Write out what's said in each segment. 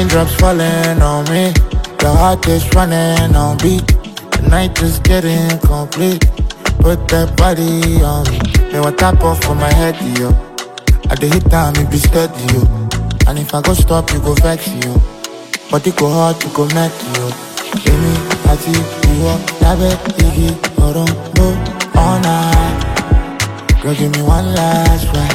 Raindrops falling on me, the heart is running on beat. The night is getting complete. Put that body on me. Me want tap off for my head, yo. At the hit time, it be steady, yo. And if I go stop, you go vex, yo. But it go hard, you go mad, yo. Amy, Ati, Iwo, Tabe, Iggy, Orombo, all night. Girl, give me one last ride.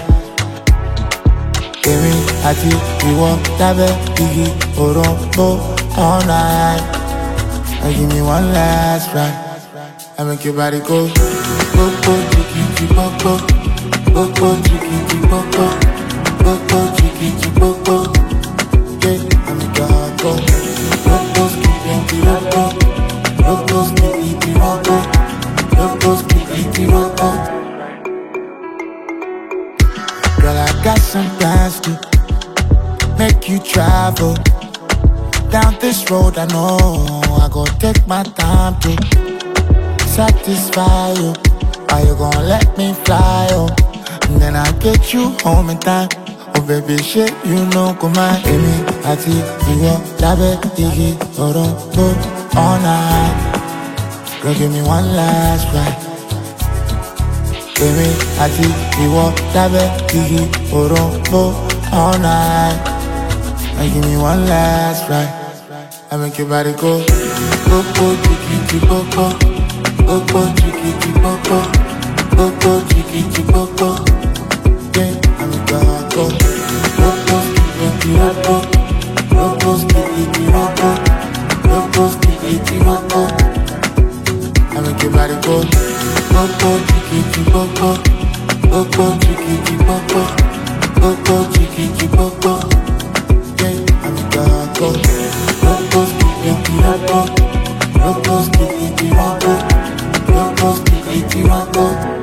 Amy, Ati, Iwo, Tabe, Iggy, Orombo, all night. Girl, give me one last ride. I make your body go, go, go, jiggy, go, go, go, go, jiggy, go, go, go, go, jiggy, go, go. Yeah, I make your heart go, go, go, skitty, go, go, go, go, skitty, go, go, go, go, skitty, go, go. Girl, I got some plans to make you travel down this road. I know I go take my time to satisfy you. Are you gonna let me fly, oh? And then I'll get you home in time. Oh baby, shit, you know, come on. Amy, Ati, Iwo, Tabe, Iggy, Orombo, all night. Girl, give me one last ride. Amy, Ati, Iwo, Tabe, Iggy, Orombo, all night. Girl, give me one last ride. I make your body go, go, go, jiggy, go, go. Go go jiggy go go, go go jiggy go go. Yeah, I'm a god go. Go go jiggy go go, go go jiggy go go, go go jiggy go go. I make your body go, go go jiggy go go, go go jiggy go go, go go jiggy go go. Yeah, I'm a god go. Go go jiggy go go, go go jiggy go go. Go, go, skitty, go, go.